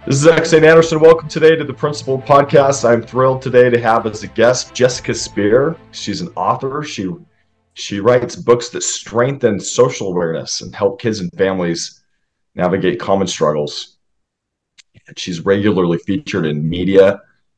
This is Zach Anderson. Welcome today to the Principal Podcast. I'm thrilled today to have as a guest Jessica Spear. She's an author. She writes books that strengthen social awareness and help kids and families navigate common struggles. And she's regularly featured in media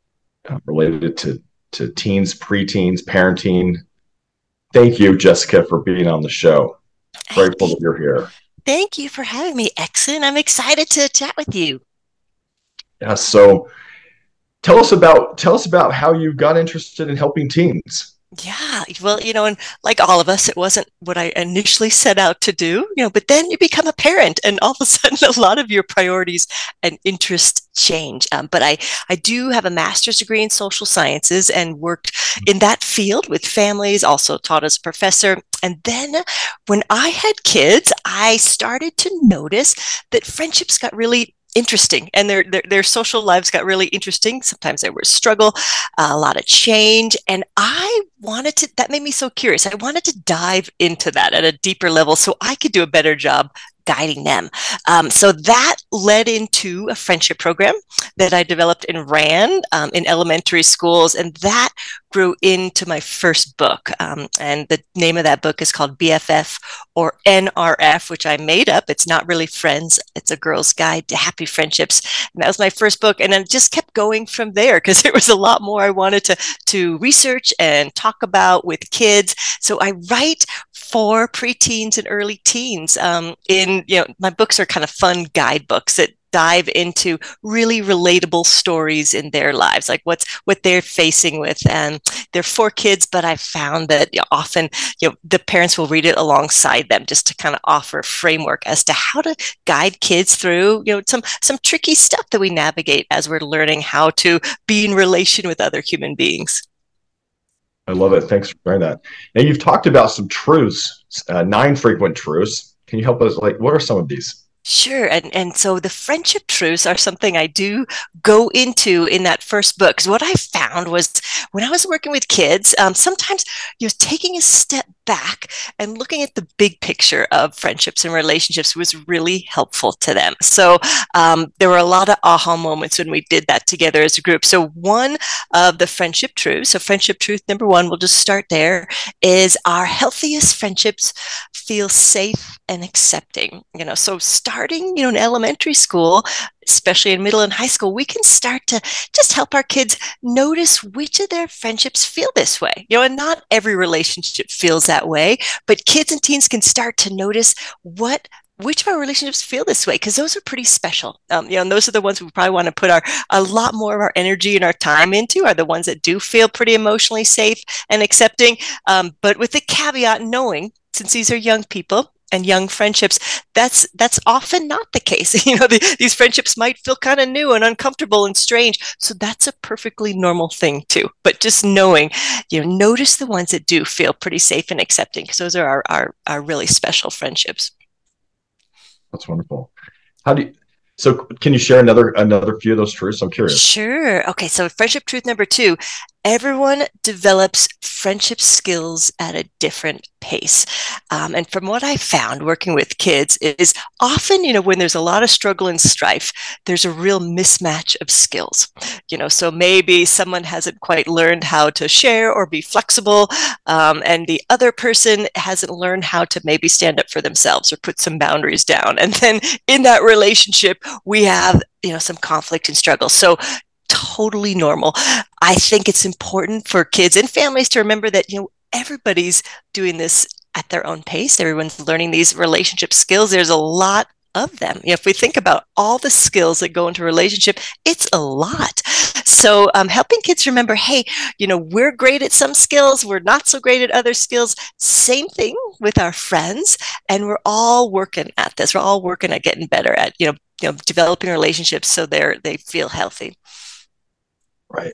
related to teens, preteens, parenting. Thank you, Jessica, for being on the show. Grateful that you're here. Thank you for having me, Exon. I'm excited to chat with you. Yeah, so tell us about how you got interested in helping teens. Yeah, well, and like all of us, it wasn't what I initially set out to do, but then you become a parent and all of a sudden a lot of your priorities and interests change. But I do have a master's degree in social sciences and worked in that field with families, also taught as a professor. And then when I had kids, I started to notice that friendships got really interesting and their social lives got really interesting. Sometimes there was struggle, a lot of change, and that made me so curious. I wanted to dive into that at a deeper level so I could do a better job guiding them. So that led into a friendship program that I developed and ran in elementary schools, and that grew into my first book. And the name of that book is called BFF or NRF, which I made up. It's not really friends. It's a girl's guide to happy friendships. And that was my first book. And then just kept going from there because there was a lot more I wanted to research and talk about with kids. So I write for preteens and early teens. My books are kind of fun guidebooks that dive into really relatable stories in their lives, like what they're facing with. And they're for kids, but I've found that often the parents will read it alongside them just to kind of offer a framework as to how to guide kids through some tricky stuff that we navigate as we're learning how to be in relation with other human beings. I love it. Thanks for sharing that. Now, you've talked about some truths, 9 frequent truths. Can you help us? What are some of these? Sure. And so the friendship truths are something I do go into in that first book. Because what I found was when I was working with kids, sometimes taking a step back and looking at the big picture of friendships and relationships was really helpful to them. So there were a lot of aha moments when we did that together as a group. So one of the friendship truths, so friendship truth number 1, we'll just start there, is our healthiest friendships feel safe and accepting. So starting, in elementary school, especially in middle and high school, we can start to just help our kids notice which of their friendships feel this way. And not every relationship feels that way, but kids and teens can start to notice which of our relationships feel this way, because those are pretty special. And those are the ones we probably want to put a lot more of our energy and our time into, are the ones that do feel pretty emotionally safe and accepting. But with the caveat knowing, since these are young people and young friendships, that's often not the case. These friendships might feel kind of new and uncomfortable and strange. So that's a perfectly normal thing too. But just knowing, notice the ones that do feel pretty safe and accepting, because those are our really special friendships. That's wonderful. So can you share another few of those truths? I'm curious. Sure. Okay. So friendship truth number 2, everyone develops friendship skills at a different pace. And from what I found working with kids is often, when there's a lot of struggle and strife, there's a real mismatch of skills. So maybe someone hasn't quite learned how to share or be flexible, and the other person hasn't learned how to maybe stand up for themselves or put some boundaries down. And then in that relationship, we have, some conflict and struggle. So totally normal. I think it's important for kids and families to remember that, everybody's doing this at their own pace. Everyone's learning these relationship skills. There's a lot of them. If we think about all the skills that go into a relationship, it's a lot. So helping kids remember, hey, we're great at some skills, we're not so great at other skills. Same thing with our friends. And we're all working at this. We're all working at getting better at, developing relationships so they feel healthy. Right.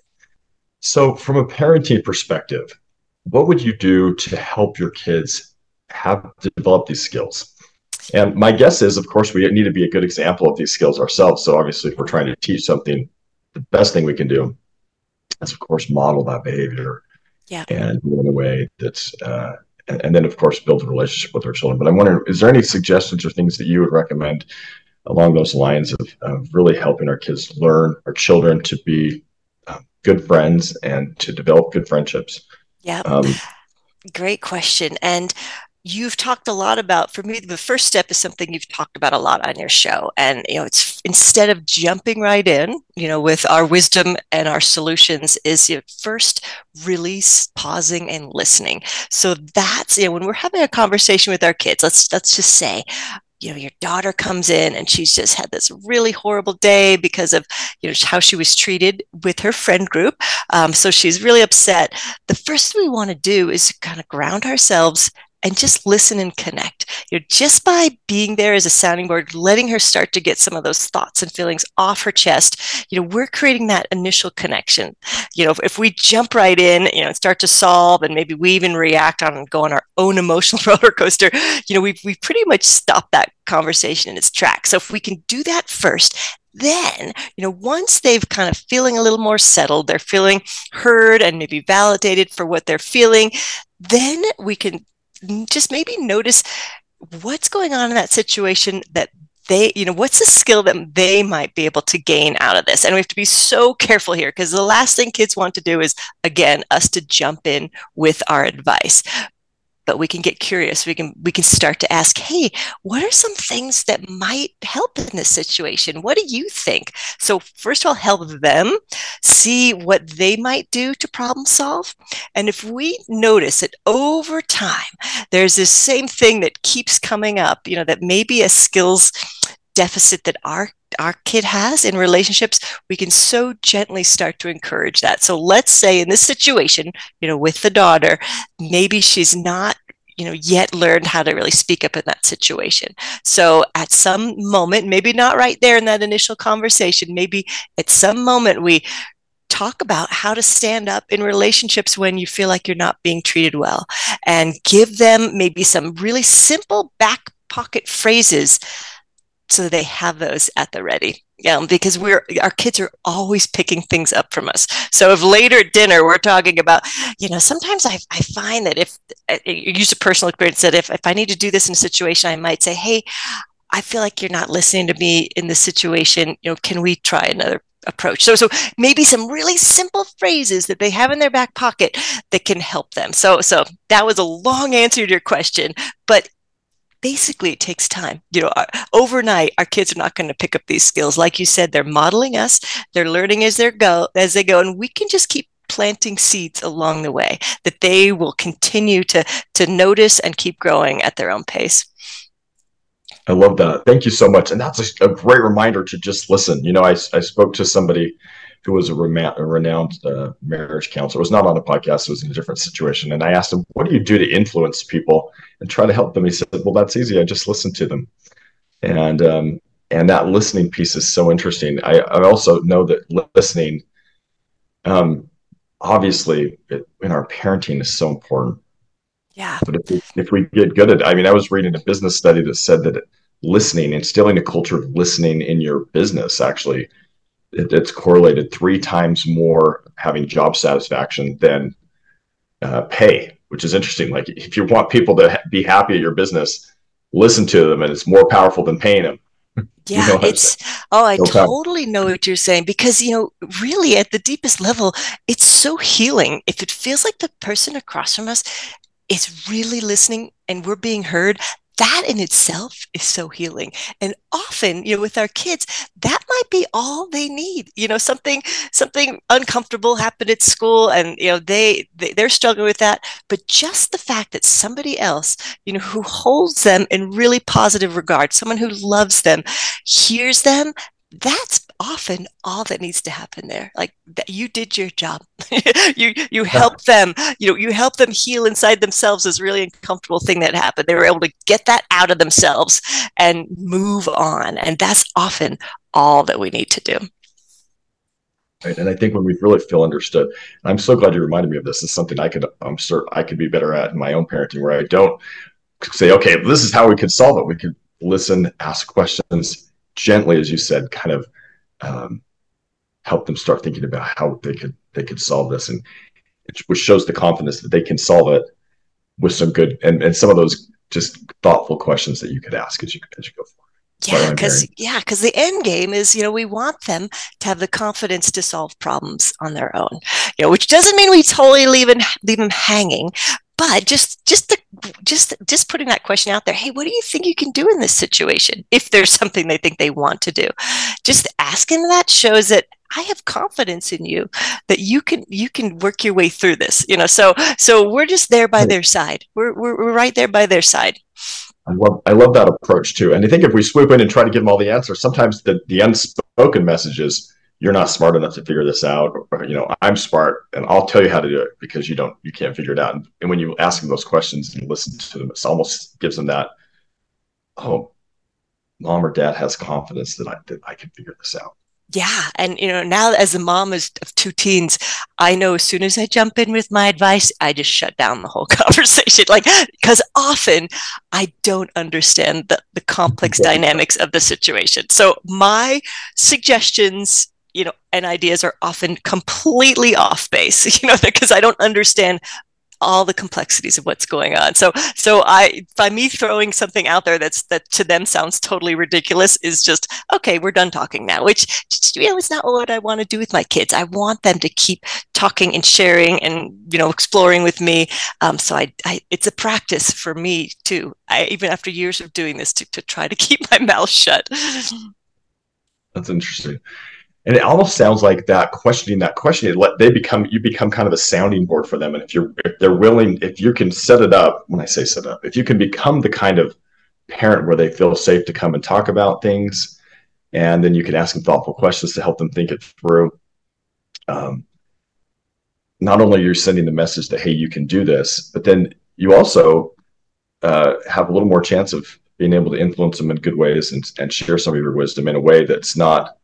So from a parenting perspective, what would you do to help your kids have develop these skills? And my guess is, of course, we need to be a good example of these skills ourselves. So obviously, if we're trying to teach something, the best thing we can do is, of course, model that behavior. Yeah. And do it in a way that's, and then, of course, build a relationship with our children. But I'm wondering, is there any suggestions or things that you would recommend along those lines of really helping our kids learn, our children to be good friends and to develop good friendships. Yep. Um, Great question. And you've talked a lot about, for me, the first step is something you've talked about a lot on your show. And, it's instead of jumping right in, with our wisdom and our solutions, is first really pausing and listening. So that's, when we're having a conversation with our kids, let's just say, your daughter comes in and she's just had this really horrible day because of how she was treated with her friend group, so she's really upset. The first thing we want to do is kind of ground ourselves and just listen and connect. Just by being there as a sounding board, letting her start to get some of those thoughts and feelings off her chest, we're creating that initial connection. If we jump right in, and start to solve, and maybe we even react on and go on our own emotional roller coaster, we pretty much stop that conversation in its tracks. So if we can do that first, then, once they've kind of feeling a little more settled, they're feeling heard and maybe validated for what they're feeling, then we can just maybe notice what's going on in that situation, that they, what's the skill that they might be able to gain out of this. And we have to be so careful here, because the last thing kids want to do is, again, us to jump in with our advice. But we can get curious. We can start to ask, hey, what are some things that might help in this situation? What do you think? So first of all, help them see what they might do to problem solve. And if we notice that over time, there's this same thing that keeps coming up, that maybe a skills deficit that our kid has in relationships, we can so gently start to encourage that. So let's say in this situation, with the daughter, maybe she's not, yet learned how to really speak up in that situation. So at some moment, maybe not right there in that initial conversation, maybe at some moment we talk about how to stand up in relationships when you feel like you're not being treated well, and give them maybe some really simple back pocket phrases so they have those at the ready. Because our kids are always picking things up from us. So if later at dinner we're talking about, sometimes I find that if you use a personal experience, that if I need to do this in a situation, I might say, hey, I feel like you're not listening to me in this situation. Can we try another approach? So maybe some really simple phrases that they have in their back pocket that can help them. So that was a long answer to your question, but basically it takes time. Overnight our kids are not going to pick up these skills. Like you said, they're modeling us, they're learning as they go, and we can just keep planting seeds along the way that they will continue to notice and keep growing at their own pace. I love that. Thank you so much. And that's a great reminder to just listen. I spoke to somebody who was a renowned marriage counselor. It was not on the podcast. It was in a different situation. And I asked him, what do you do to influence people and try to help them? He said, well, that's easy. I just listen to them. And that listening piece is so interesting. I also know that listening, obviously, in our parenting is so important. Yeah. But if we get good at it, I was reading a business study that said that listening, instilling a culture of listening in your business, actually, it's correlated 3 times more having job satisfaction than pay, which is interesting. Like, if you want people to be happy at your business, listen to them, and it's more powerful than paying them. Yeah, I totally know what you're saying, because, really at the deepest level, it's so healing. If it feels like the person across from us is really listening and we're being heard, that in itself is so healing. And often, with our kids, that might be all they need. Something uncomfortable happened at school, and they're struggling with that. But just the fact that somebody else, who holds them in really positive regard, someone who loves them, hears them, that's often all that needs to happen there. Like, that you did your job. you help them, you help them heal inside themselves this really uncomfortable thing that happened. They were able to get that out of themselves and move on. And that's often all that we need to do. Right. And I think when we really feel understood, and I'm so glad you reminded me of this. It's something I'm sure I could be better at in my own parenting, where I don't say, okay, this is how we could solve it. We could listen, ask questions gently, as you said, kind of help them start thinking about how they could solve this, and which shows the confidence that they can solve it with some good and some of those just thoughtful questions that you could ask as you go forward. Because the end game is, we want them to have the confidence to solve problems on their own. Which doesn't mean we totally leave them hanging, but just putting that question out there. Hey, what do you think you can do in this situation? If there's something they think they want to do, just asking that shows that I have confidence in you, that you can work your way through this. So we're just there by their side. We're right there by their side. I love that approach too. And I think if we swoop in and try to give them all the answers, sometimes the unspoken message is, you're not smart enough to figure this out, or I'm smart and I'll tell you how to do it because you can't figure it out. And when you ask them those questions and listen to them, it almost gives them that, oh, mom or dad has confidence that I can figure this out. Yeah. And, now as a mom of two teens, I know as soon as I jump in with my advice, I just shut down the whole conversation. Because often I don't understand the complex dynamics of the situation. So my suggestions, and ideas are often completely off base, because I don't understand all the complexities of what's going on. So by me throwing something out there that to them sounds totally ridiculous is just, okay, we're done talking now, which, is not what I want to do with my kids. I want them to keep talking and sharing and, exploring with me. So it's a practice for me too. Even after years of doing this to try to keep my mouth shut. That's interesting. And it almost sounds like you become kind of a sounding board for them. And if they're willing, if you can set it up, when I say set up, if you can become the kind of parent where they feel safe to come and talk about things, and then you can ask them thoughtful questions to help them think it through. Not only are you sending the message that, hey, you can do this, but then you also have a little more chance of being able to influence them in good ways and share some of your wisdom in a way that's not,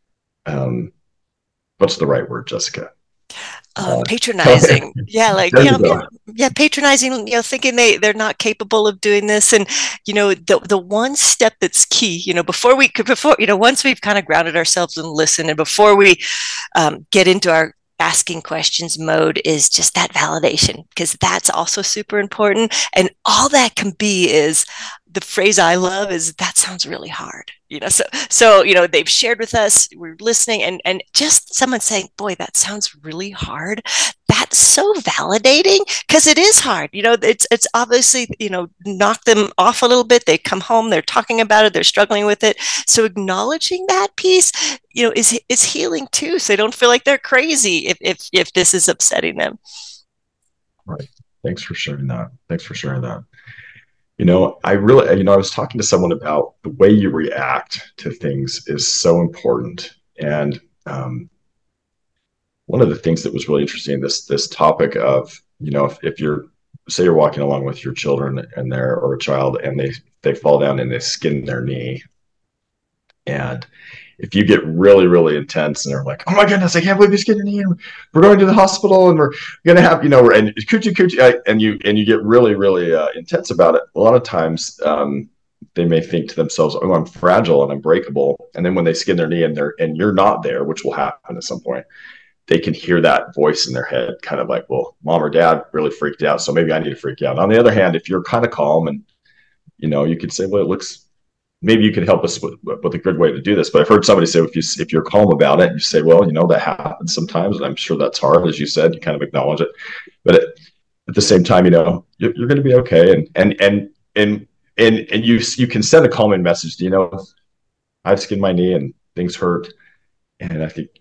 what's the right word, Jessica? Patronizing. Patronizing, thinking they're not capable of doing this. And, the one step that's key, once we've kind of grounded ourselves and listened, and before we get into our asking questions mode, is just that validation, because that's also super important. And all that can be is, the phrase I love is, that sounds really hard. So they've shared with us, we're listening, and just someone saying, boy, that sounds really hard. That's so validating, because it is hard. It's obviously, knock them off a little bit. They come home, they're talking about it, they're struggling with it. So acknowledging that piece, is healing too. So they don't feel like they're crazy if this is upsetting them. Right. Thanks for sharing that. I was talking to someone about the way you react to things is so important. And one of the things that was really interesting, this topic of, if you're walking along with your children or a child, and they fall down and they skin their knee. And if you get really, really intense and they're like, oh my goodness, I can't believe you skinned your knee, we're going to the hospital and we're going to have, and coochie, and you get really, really intense about it. A lot of times they may think to themselves, oh, I'm fragile and I'm breakable. And then when they skin their knee and you're not there, which will happen at some point, they can hear that voice in their head kind of like, well, mom or dad really freaked out, so maybe I need to freak out. On the other hand, if you're kind of calm and, you could say, well, maybe you could help us with a good way to do this. But I've heard somebody say, if you're calm about it, you say, well, that happens sometimes, and I'm sure that's hard, as you said, you kind of acknowledge it. But at the same time, you're going to be okay. And you can send a calming message. I've skinned my knee and things hurt. And I think,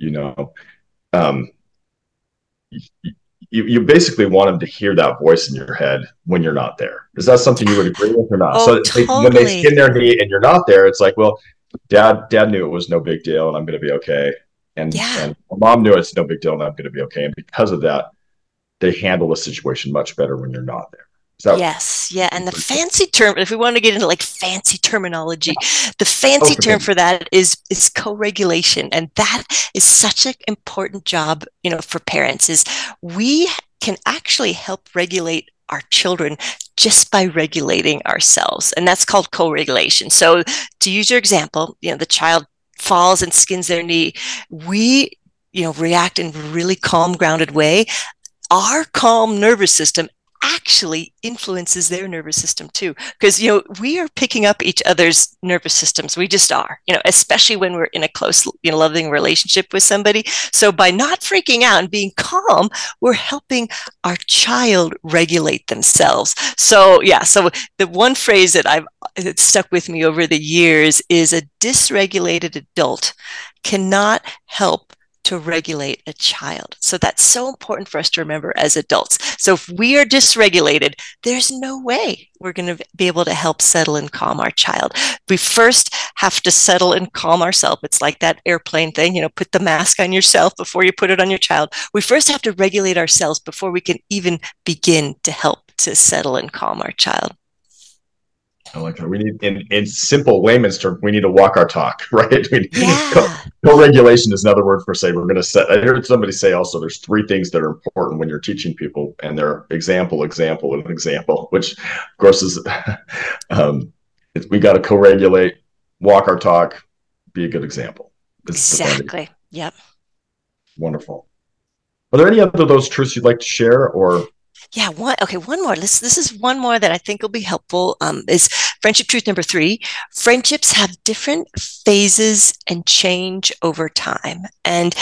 you basically want them to hear that voice in your head when you're not there. Is that something you would agree with or not? Oh, so totally. When they skin their knee and you're not there, it's like, well, dad knew it was no big deal and I'm going to be okay. And mom knew it's no big deal and I'm going to be okay. And because of that, they handle the situation much better when you're not there. Yes. Yeah. And the fancy term, if we want to get into fancy terminology, the fancy term for that is co-regulation. And that is such an important job, for parents, is we can actually help regulate our children just by regulating ourselves. And that's called co-regulation. So to use your example, the child falls and skins their knee. We, react in a really calm, grounded way. Our calm nervous system actually influences their nervous system too. Because, we are picking up each other's nervous systems. We just are, especially when we're in a close, loving relationship with somebody. So by not freaking out and being calm, we're helping our child regulate themselves. So yeah, so the one phrase that stuck with me over the years is a dysregulated adult cannot help to regulate a child. So that's so important for us to remember as adults. So if we are dysregulated, there's no way we're going to be able to help settle and calm our child. We first have to settle and calm ourselves. It's like that airplane thing, put the mask on yourself before you put it on your child. We first have to regulate ourselves before we can even begin to help to settle and calm our child. I like that. We need, in simple layman's terms, we need to walk our talk, right? Yeah. Co-regulation is another word for say we're going to set. I heard somebody say also there's three things that are important when you're teaching people, and they're example, and example, which of course is we got to co-regulate, walk our talk, be a good example. Exactly. Yep. Wonderful. Are there any other of those truths you'd like to share, or? Yeah, one more. This is one more that I think will be helpful. Is friendship truth number 3. Friendships have different phases and change over time. And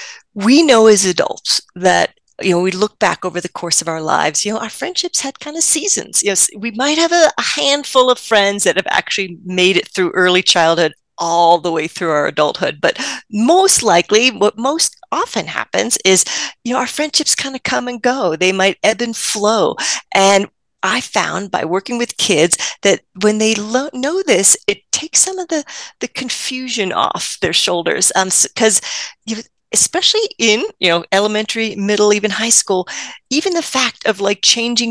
we know as adults that, we look back over the course of our lives, our friendships had kind of seasons. We might have a handful of friends that have actually made it through early childhood all the way through our adulthood. But most likely, what most often happens is, our friendships kind of come and go. They might ebb and flow. And I found by working with kids that when they know this, it takes some of the confusion off their shoulders. Because especially in elementary, middle, even high school, even the fact of like changing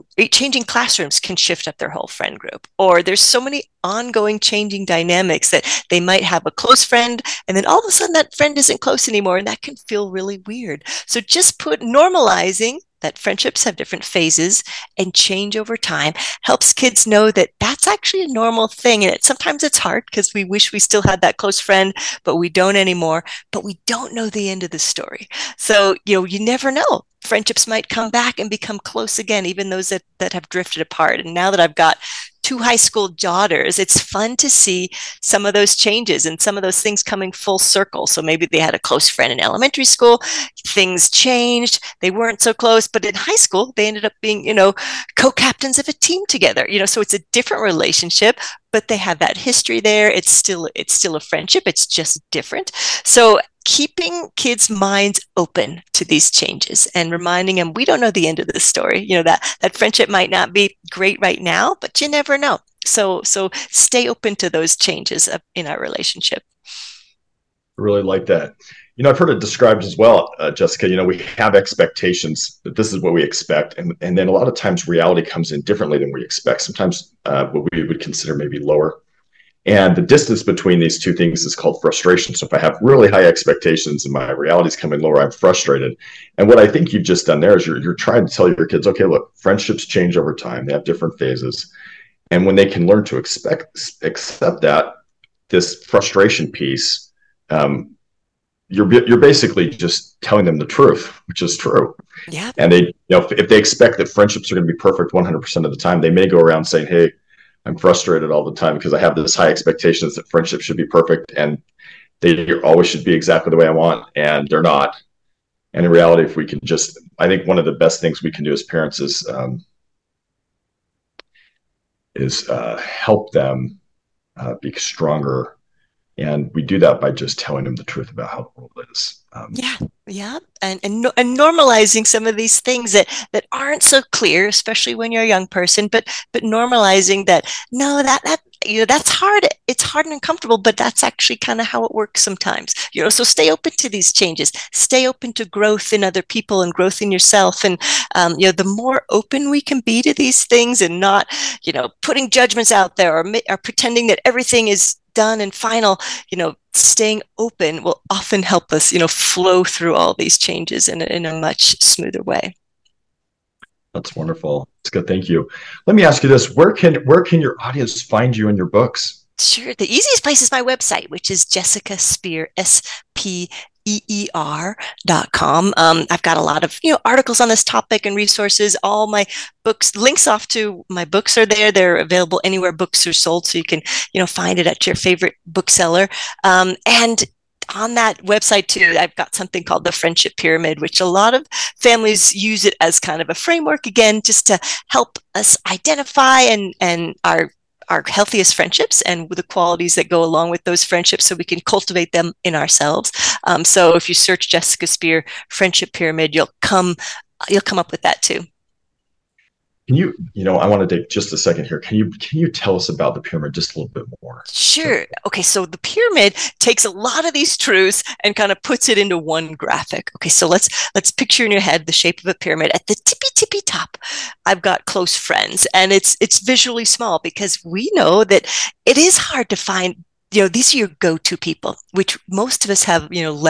classrooms can shift up their whole friend group. Or there's so many ongoing changing dynamics that they might have a close friend and then all of a sudden that friend isn't close anymore, and that can feel really weird. So just normalizing that friendships have different phases and change over time helps kids know that that's actually a normal thing. And sometimes it's hard because we wish we still had that close friend, but we don't anymore. But we don't know the end of the story. So, you never know. Friendships might come back and become close again, even those that have drifted apart. And now that I've got 2 high school daughters, it's fun to see some of those changes and some of those things coming full circle. So maybe they had a close friend in elementary school, things changed, they weren't so close, but in high school, they ended up being, co-captains of a team together, so it's a different relationship, but they have that history there. It's still a friendship. It's just different. So keeping kids' minds open to these changes and reminding them we don't know the end of the story. That friendship might not be great right now, but you never know. So stay open to those changes in our relationship. I really like that. I've heard it described as well, Jessica. We have expectations that this is what we expect. And then a lot of times reality comes in differently than we expect. Sometimes what we would consider maybe lower. And the distance between these two things is called frustration. So if I have really high expectations and my reality is coming lower, I'm frustrated. And what I think you've just done there is you're trying to tell your kids, okay, look, friendships change over time. They have different phases. And when they can learn to accept that, this frustration piece, you're basically just telling them the truth, which is true. Yeah. And they, if they expect that friendships are going to be perfect 100% of the time, they may go around saying, hey, I'm frustrated all the time because I have this high expectations that friendship should be perfect and they always should be exactly the way I want, and they're not. And in reality, if we can I think one of the best things we can do as parents is help them be stronger. And we do that by just telling them the truth about how the world is. Yeah. And normalizing some of these things that aren't so clear, especially when you're a young person, but normalizing that, no, that's hard. It's hard and uncomfortable, but that's actually kind of how it works sometimes. So stay open to these changes, stay open to growth in other people and growth in yourself. And, the more open we can be to these things and not, putting judgments out there or pretending that everything is done and final, staying open will often help us, flow through all these changes in a much smoother way. That's wonderful. That's good. Thank you. Let me ask you this. Where can your audience find you and your books? Sure. The easiest place is my website, which is Jessica Spear, SPEAR, SPEER.com. I've got a lot of articles on this topic and resources. All my books, links off to my books are there. They're available anywhere books are sold, so you can find it at your favorite bookseller. And on that website too, I've got something called the Friendship Pyramid, which a lot of families use it as kind of a framework, again, just to help us identify and our healthiest friendships and the qualities that go along with those friendships, so we can cultivate them in ourselves. So if you search Jessica Spear Friendship Pyramid, you'll come up with that too. Can you, I want to take just a second here. Can you tell us about the pyramid just a little bit more? Sure. Okay, so the pyramid takes a lot of these truths and kind of puts it into one graphic. Okay, so let's picture in your head the shape of a pyramid. At the tippy top, I've got close friends, and it's visually small because we know that it is hard to find. These are your go-to people, which most of us have,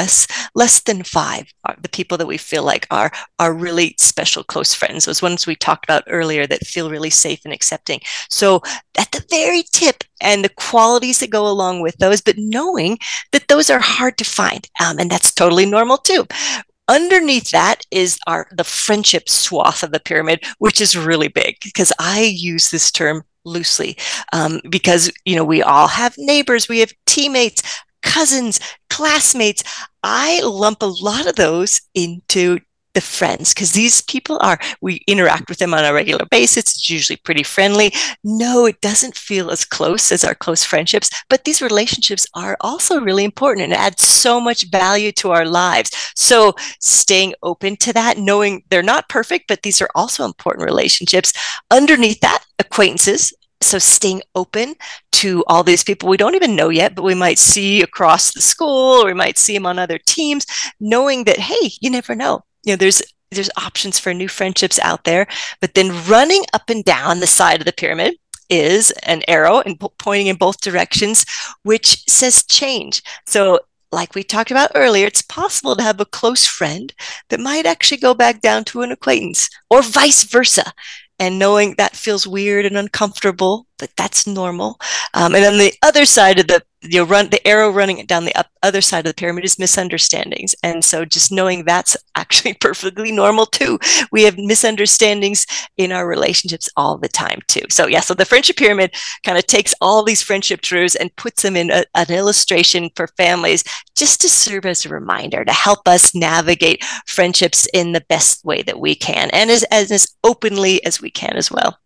less than 5 are the people that we feel like are really special, close friends. Those ones we talked about earlier that feel really safe and accepting. So at the very tip, and the qualities that go along with those, but knowing that those are hard to find. And that's totally normal too. Underneath that is the friendship swath of the pyramid, which is really big, because I use this term loosely, because we all have neighbors, we have teammates, cousins, classmates. I lump a lot of those into the friends, because these people we interact with them on a regular basis. It's usually pretty friendly. No, it doesn't feel as close as our close friendships, but these relationships are also really important and add so much value to our lives. So staying open to that, knowing they're not perfect, but these are also important relationships. Underneath that, acquaintances. So staying open to all these people we don't even know yet, but we might see across the school, or we might see them on other teams, knowing that, hey, you never know. There's options for new friendships out there. But then running up and down the side of the pyramid is an arrow and pointing in both directions, which says change. So like we talked about earlier, it's possible to have a close friend that might actually go back down to an acquaintance, or vice versa. And knowing that feels weird and uncomfortable, but that's normal. And on the other side of the arrow running down the other side of the pyramid is misunderstandings. And so just knowing that's actually perfectly normal too. We have misunderstandings in our relationships all the time too. So so the friendship pyramid kind of takes all these friendship truths and puts them in an illustration for families, just to serve as a reminder to help us navigate friendships in the best way that we can, and as openly as we can as well.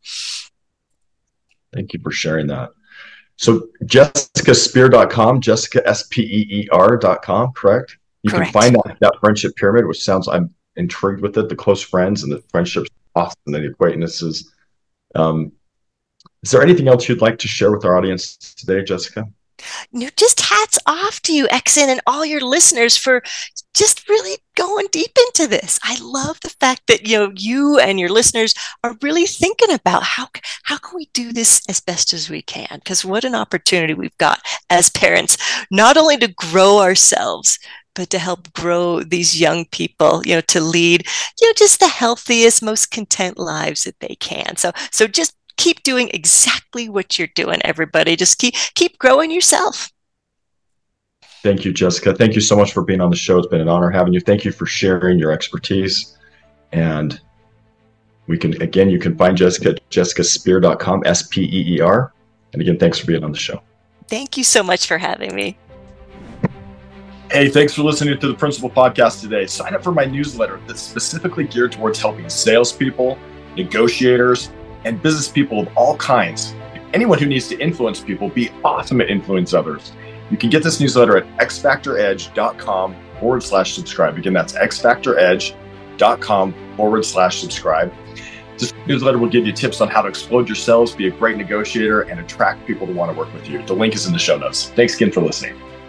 Thank you for sharing that. So JessicaSpear.com, Jessica, SPEER.com, correct? You Correct. Can find that friendship pyramid, which I'm intrigued with it, the close friends and the friendships, and the acquaintances. Is there anything else you'd like to share with our audience today, Jessica? Just hats off to you, Exon, and all your listeners for just really going deep into this. I love the fact that you and your listeners are really thinking about how can we do this as best as we can, because what an opportunity we've got as parents, not only to grow ourselves, but to help grow these young people, to lead, just the healthiest, most content lives that they can. So just keep doing exactly what you're doing, everybody. Just keep growing yourself. Thank you, Jessica. Thank you so much for being on the show. It's been an honor having you. Thank you for sharing your expertise. And you can find Jessica at JessicaSpear.com, SPEER. And again, thanks for being on the show. Thank you so much for having me. Hey, thanks for listening to the Principal Podcast today. Sign up for my newsletter that's specifically geared towards helping salespeople, negotiators, and business people of all kinds. Anyone who needs to influence people be awesome at influence others. You can get this newsletter at xfactoredge.com/subscribe. Again, that's xfactoredge.com/subscribe. This newsletter will give you tips on how to explode your sales, be a great negotiator, and attract people to want to work with you. The link is in the show notes. Thanks again for listening.